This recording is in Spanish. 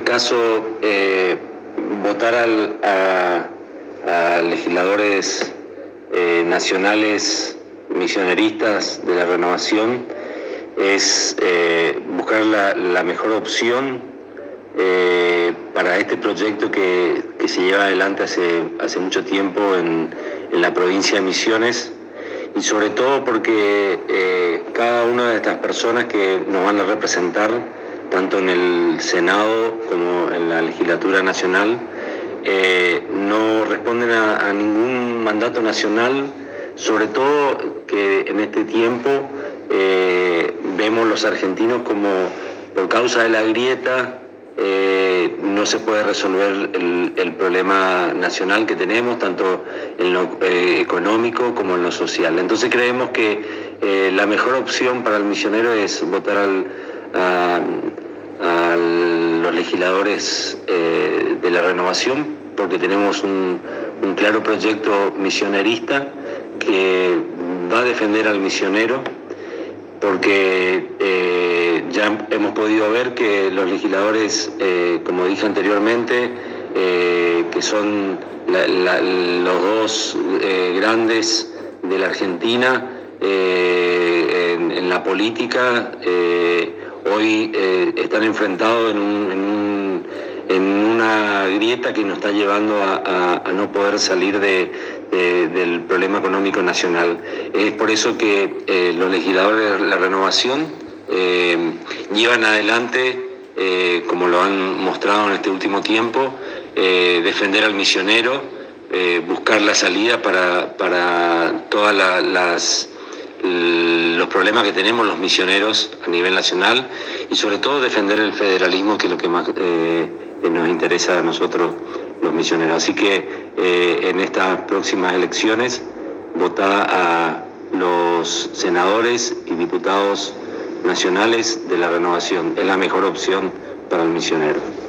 caso, votar a legisladores nacionales misioneristas de la Renovación es buscar la mejor opción para este proyecto que se lleva adelante hace mucho tiempo en la provincia de Misiones, y sobre todo porque cada una de estas personas que nos van a representar, tanto en el Senado como en la legislatura nacional, no responden a ningún mandato nacional, sobre todo que en este tiempo vemos los argentinos como, por causa de la grieta, no se puede resolver el problema nacional que tenemos, tanto en lo económico como en lo social. Entonces creemos que la mejor opción para el misionero es votar a los legisladores de la Renovación, porque tenemos un claro proyecto misionerista que va a defender al misionero, porque ya hemos podido ver que los legisladores, como dije anteriormente, que son los dos grandes de la Argentina en la política, hoy están enfrentados en una grieta que nos está llevando a no poder salir del problema económico nacional. Es por eso que los legisladores de la Renovación llevan adelante, como lo han mostrado en este último tiempo, defender al misionero, buscar la salida para todas los problemas que tenemos los misioneros a nivel nacional, y sobre todo defender el federalismo, que es lo que más nos interesa a nosotros los misioneros. Así que en estas próximas elecciones, votá a los senadores y diputados nacionales de la Renovación. Es la mejor opción para el misionero.